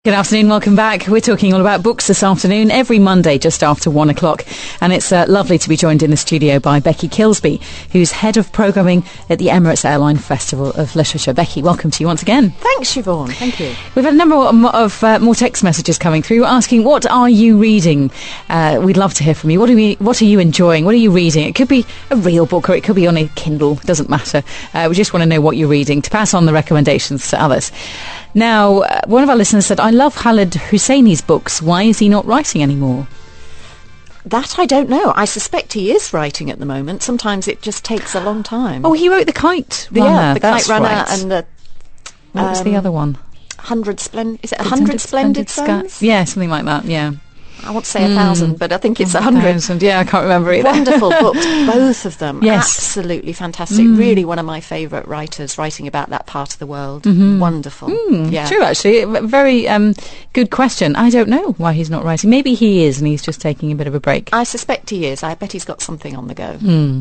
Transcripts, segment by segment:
Good afternoon, welcome back. We're talking all about books this afternoon, every Monday just after 1 o'clock. And it's lovely to be joined in the studio by Becky Kilsby, who's Head of Programming at the Emirates Airline Festival of Literature. Becky, welcome to you once again. Thanks, Siobhan. Thank you. We've had a number of more text messages coming through asking, what are you reading? We'd love to hear from you. What are you enjoying? What are you reading? It could be a real book or it could be on a Kindle. It doesn't matter. We just want to know what you're reading to pass on the recommendations to others. Now, one of our listeners said, I love Khaled Hosseini's books. Why is he not writing anymore? That I don't know. I suspect he is writing at the moment. Sometimes it just takes a long time. Oh, he wrote The Kite Runner. Yeah, The That's Kite Runner right. and the... What was the other one? 100 Splendid Suns? Yeah, something like that, yeah. I want to say 1,000, but I think it's 100. 1,000, yeah, I can't remember either. Wonderful books, both of them. Yes. Absolutely fantastic. Really one of my favourite writers writing about that part of the world. Wonderful. Yeah. True, actually. Very good question. I don't know why he's not writing. Maybe he is and he's just taking a bit of a break. I suspect he is. I bet he's got something on the go.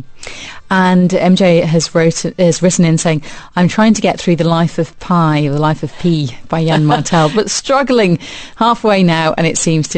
And MJ has written in saying, I'm trying to get through The Life of Pi, or The Life of P by Jan Martel, but struggling halfway now, and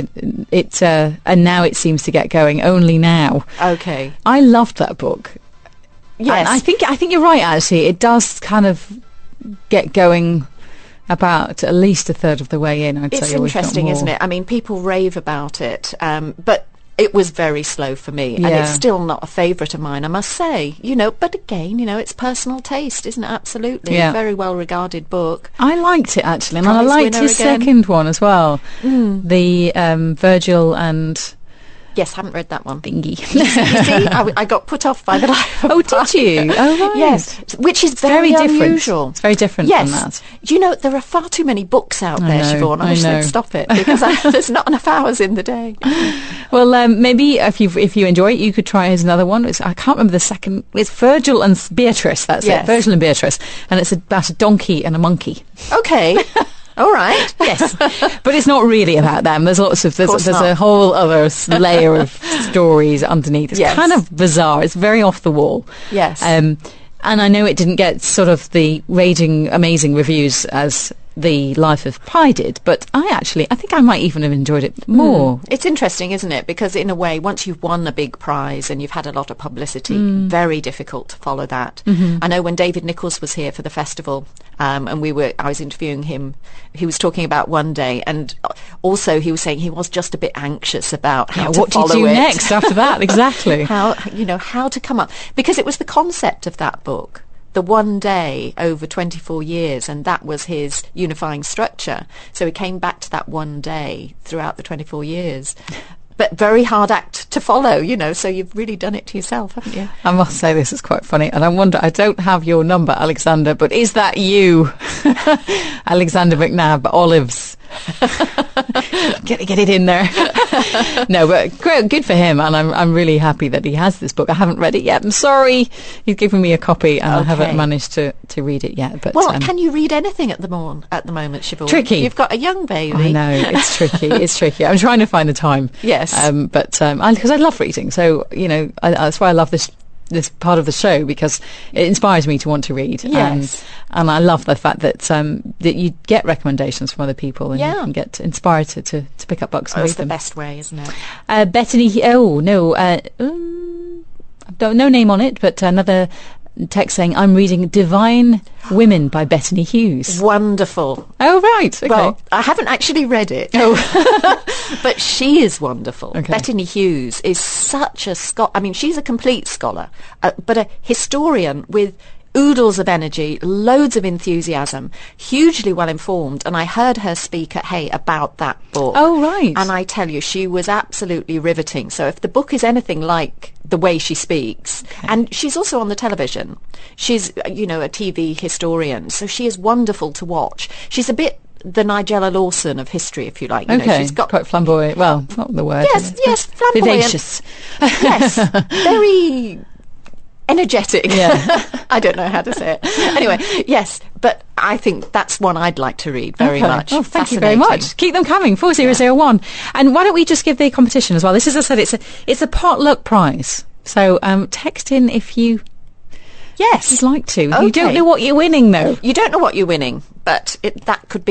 and now it seems to get going only now. Okay. I loved that book. Yes. And I think you're right, actually. It does kind of get going about at least a third of the way in, I'd say. It's interesting, isn't it? I mean, people rave about it, but it was very slow for me, and it's still not a favourite of mine, I must say. But again, it's personal taste, isn't it? Absolutely. Yeah. A very well-regarded book. I liked it, actually, and I Prize liked winner his again. second one as well. The Virgil and... Yes, haven't read that one. Thingy. You see, I got put off by The Life of Oh, Pi. did you? Oh, right. Yes, which is Very very different. unusual. It's very different Yes. from that. Do you know, there are far too many books out there, know, Siobhan. I I wish know. they'd stop it, because there's not enough hours in the day. Well, maybe if you enjoy it, you could try his another one. I can't remember the second. It's Virgil and Beatrice. That's Yes. it. Virgil and Beatrice, and it's about a donkey and a monkey. Okay. All right. Yes, but it's not really about them. There's lots of there's course a not. whole other layer of stories underneath. It's Yes. kind of bizarre. It's very off the wall. Yes. And I know it didn't get sort of the raging amazing reviews as The Life of Pi did, but I think I might even have enjoyed it more. It's interesting, isn't it? Because in a way, once you've won a big prize and you've had a lot of publicity, very difficult to follow that. I know when David Nichols was here for the festival, and I was interviewing him, he was talking about One Day, and also he was saying he was just a bit anxious about how to What do follow you do it. next after that? Exactly. How to come up, because it was the concept of that book, the one day over 24 years, and that was his unifying structure. So he came back to that one day throughout the 24 years. But very hard act to follow, so you've really done it to yourself, haven't you? I must say this is quite funny, and I don't have your number, Alexander, but is that you? Alexander McNabb, Olives. Get it in there. No, but great, good for him, and I'm really happy that he has this book. I haven't read it yet. I'm sorry. He's given me a copy, and I haven't managed to read it yet. But can you read anything at the moment, Siobhan? Tricky. You've got a young baby. I know, it's tricky. It's tricky. I'm trying to find the time. Yes. Because I love reading, so that's why I love this part of the show, because it inspires me to want to read. Yes. And I love the fact that that you get recommendations from other people, and you can get inspired to pick up books and read That's the them. best way, isn't it? Bethany, no name on it, but another text saying, I'm reading Divine Women by Bettany Hughes. Wonderful. Oh, right. Okay. Well, I haven't actually read it. Oh. But she is wonderful. Okay. Bettany Hughes is such a she's a complete scholar, but a historian with oodles of energy, loads of enthusiasm, hugely well informed, and I heard her speak at Hay about that book. Oh, right. And I tell you, she was absolutely riveting. So if the book is anything like the way she speaks, and she's also on the television, she's, a TV historian, so she is wonderful to watch. She's a bit the Nigella Lawson of history, if you like. Okay, she's got quite flamboyant. Well, not the word. Yes, flamboyant. Vivacious. Yes, very energetic. Yeah. I don't know how to say it. Anyway, yes, but I think that's one I'd like to read very much. Oh, thank you very much. Keep them coming. 4001. And why don't we just give the competition as well? This, as I said, it's a potluck prize. So text in if you'd Yes. like to. Okay. You don't know what you're winning, though. You don't know what you're winning, but that could be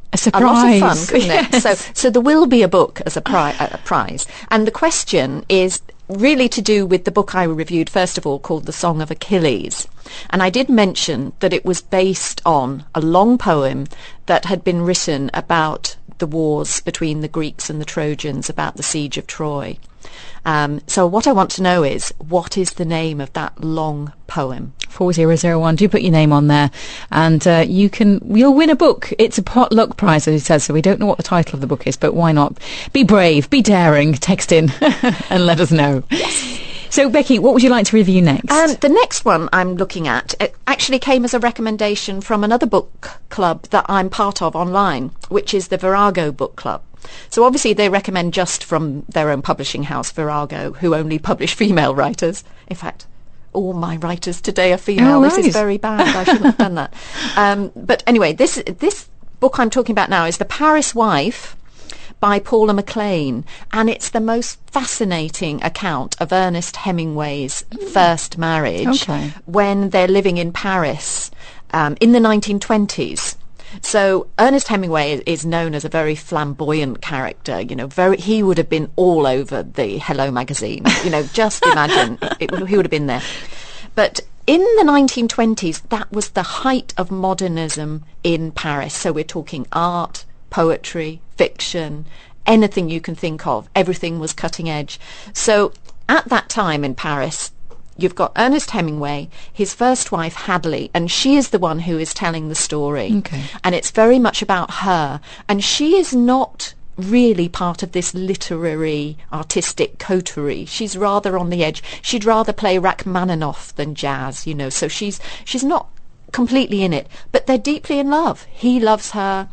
A surprise. A lot of fun, couldn't it? So there will be a book as a prize. And the question is really to do with the book I reviewed, first of all, called The Song of Achilles. And I did mention that it was based on a long poem that had been written about the wars between the Greeks and the Trojans, about the siege of Troy. So what I want to know is, what is the name of that long poem? 4001. Do put your name on there, and you'll win a book. It's a potluck prize, as he says, so we don't know what the title of the book is, but why not? Be brave, be daring, text in and let us know. Yes. So, Becky, what would you like to review next? The next one I'm looking at, it actually came as a recommendation from another book club that I'm part of online, which is the Virago Book Club. So obviously they recommend just from their own publishing house, Virago, who only publish female writers. In fact, all my writers today are female. Oh, This right. is very bad. I shouldn't have done that. But anyway, this book I'm talking about now is The Paris Wife by Paula McLean, and it's the most fascinating account of Ernest Hemingway's first marriage when they're living in Paris in the 1920s. So Ernest Hemingway is known as a very flamboyant character. He would have been all over the Hello magazine. Just imagine he would have been there. But in the 1920s, that was the height of modernism in Paris. So we're talking art, poetry, fiction, anything you can think of. Everything was cutting edge. So at that time in Paris, you've got Ernest Hemingway, his first wife Hadley, and she is the one who is telling the story. Okay. And it's very much about her. And she is not really part of this literary, artistic coterie. She's rather on the edge. She'd rather play Rachmaninoff than jazz, so she's not completely in it. But they're deeply in love. He loves her.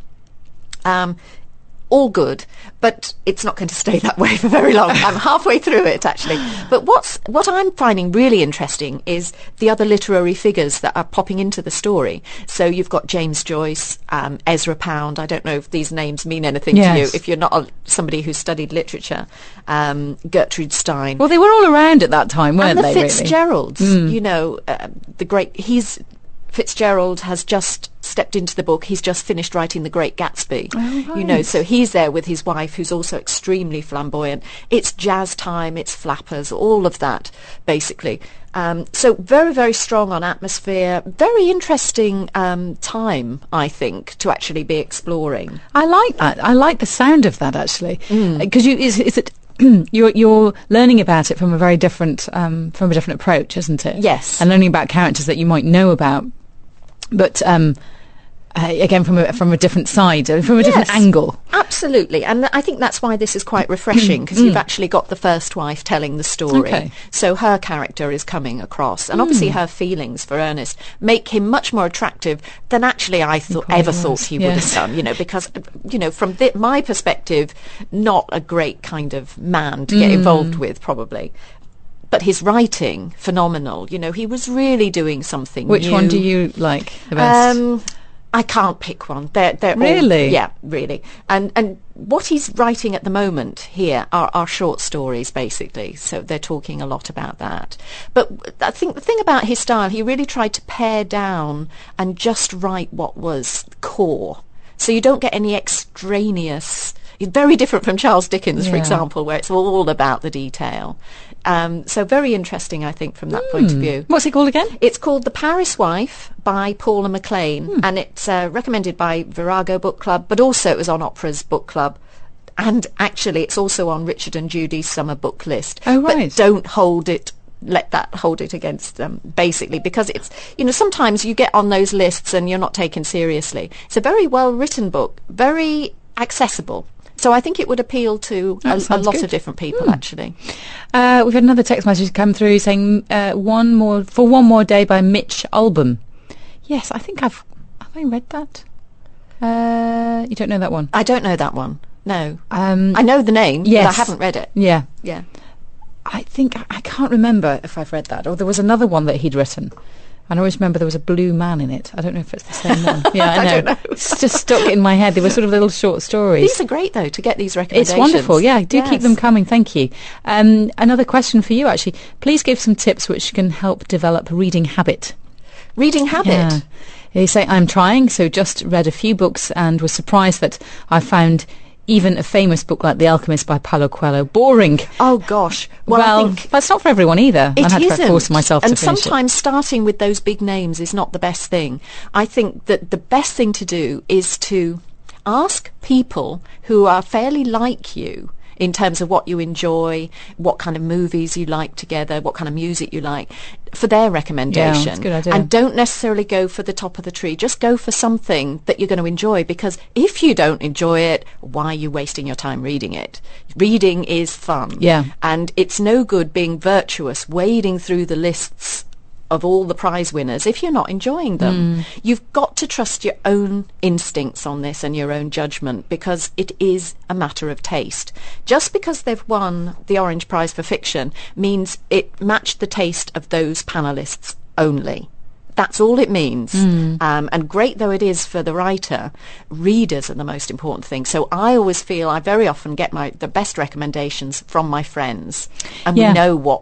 All good, but it's not going to stay that way for very long. I'm halfway through it, actually. But what I'm finding really interesting is the other literary figures that are popping into the story. So you've got James Joyce, Ezra Pound. I don't know if these names mean anything to you, if you're not somebody who studied literature. Gertrude Stein. Well, they were all around at that time, weren't they, And the Fitzgeralds, the great... Fitzgerald has just stepped into the book. He's just finished writing The Great Gatsby. Oh, right. So he's there with his wife, who's also extremely flamboyant. It's jazz time, it's flappers, all of that, basically. So very, very strong on atmosphere. Very interesting time, I think, to actually be exploring. I like that. I like the sound of that, actually. Because you're learning about it from a very different approach, isn't it? Yes. And learning about characters that you might know about, but again from a different side, from a different angle. Absolutely, and I think that's why this is quite refreshing, because you've actually got the first wife telling the story. Okay. So her character is coming across, and obviously her feelings for Ernest make him much more attractive than actually I thought he would have done. Because from my perspective, not a great kind of man to get involved with, probably. But his writing, phenomenal. He was really doing something Which new. one do you like the best? I can't pick one. They're really? all, yeah, really. And what he's writing at the moment here are short stories, basically. So they're talking a lot about that. But I think the thing about his style, he really tried to pare down and just write what was core. So you don't get any extraneous... It's very different from Charles Dickens, for example, where it's all about the detail. So very interesting, I think, from that point of view. What's it called again? It's called The Paris Wife by Paula McLean, and it's recommended by Virago Book Club, but also it was on Opera's book club. And actually, it's also on Richard and Judy's summer book list. Oh, right. But don't let that hold it against them, basically, because it's, sometimes you get on those lists and you're not taken seriously. It's a very well-written book, very accessible. So I think it would appeal to a lot of different people, actually. We've had another text message come through saying one more day by Mitch Albom. Yes, I think have I read that? You don't know that one? I don't know that one. No. I know the name, but I haven't read it. Yeah. Yeah. I think I can't remember if I've read that. Or there was another one that he'd written. And I always remember there was a blue man in it. I don't know if it's the same one. Yeah, I know. I don't know. It's just stuck in my head. They were sort of little short stories. These are great, though, to get these recommendations. It's wonderful. Yeah, do keep them coming. Thank you. Another question for you, actually. Please give some tips which can help develop reading habit. Reading habit? Yeah. They say, I'm trying, so just read a few books and was surprised that I found even a famous book like The Alchemist by Paulo Coelho boring. Oh, gosh. Well, I think that's not for everyone either. It I had isn't. to force myself to and finish sometimes starting with those big names is not the best thing. I think that the best thing to do is to ask people who are fairly like you in terms of what you enjoy, what kind of movies you like together, what kind of music you like, for their recommendation. Yeah, that's a good idea. And don't necessarily go for the top of the tree. Just go for something that you're going to enjoy, because if you don't enjoy it, why are you wasting your time reading it? Reading is fun. Yeah. And it's no good being virtuous, wading through the lists of all the prize winners if you're not enjoying them. You've got to trust your own instincts on this and your own judgment, because it is a matter of taste. Just because they've won the Orange Prize for Fiction means it matched the taste of those panelists only. That's all it means. And great though it is for the writer, readers are the most important thing. So I always feel I very often get the best recommendations from my friends, and we know what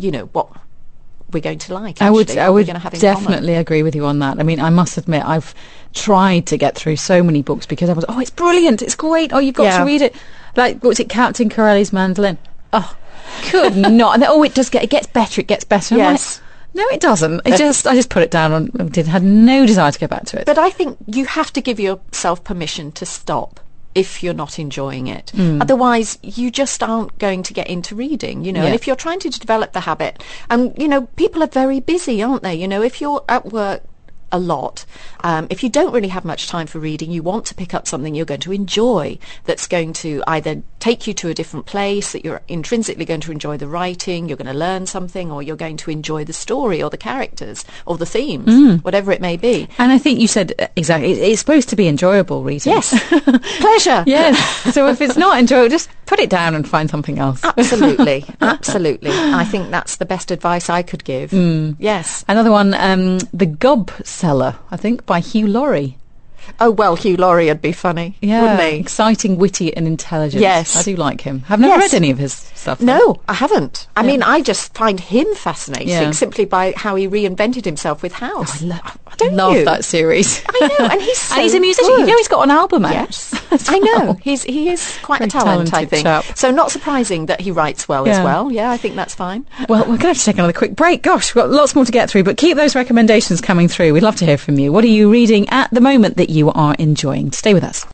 we're going to like. I would definitely agree with you on that. I mean, I must admit, I've tried to get through so many books because I was, it's brilliant, it's great, you've got to read it. Like, what was it, Captain Corelli's Mandolin? Oh, could not. And then, it gets better. And yes. I'm like, no, it doesn't. I just put it down and had no desire to go back to it. But I think you have to give yourself permission to stop if you're not enjoying it. Otherwise, you just aren't going to get into reading, And if you're trying to develop the habit, and, people are very busy, aren't they? If you're at work a lot, if you don't really have much time for reading, you want to pick up something you're going to enjoy, that's going to either take you to a different place, that you're intrinsically going to enjoy the writing, you're going to learn something, or you're going to enjoy the story or the characters or the themes, whatever it may be. And I think you said exactly, it's supposed to be enjoyable reading. Yes. Pleasure. Yes. So if it's not enjoyable, just put it down and find something else. Absolutely. I think that's the best advice I could give. Yes. Another one, The Gob Seller, I think, by Hugh Laurie. Oh, well, Hugh Laurie would be funny, wouldn't he? Exciting, witty and intelligent. Yes. I do like him. I've never read any of his stuff. No, I haven't. I mean, I just find him fascinating simply by how he reinvented himself with House. I love that series. I know, and he's so and he's a musician. good. He's got an album out. Yes, I know. He is quite a talent, I think. Chap. So not surprising that he writes well as well. Yeah, I think that's fine. Well, we're going to have to take another quick break. Gosh, we've got lots more to get through, but keep those recommendations coming through. We'd love to hear from you. What are you reading at the moment that you are enjoying? Stay with us.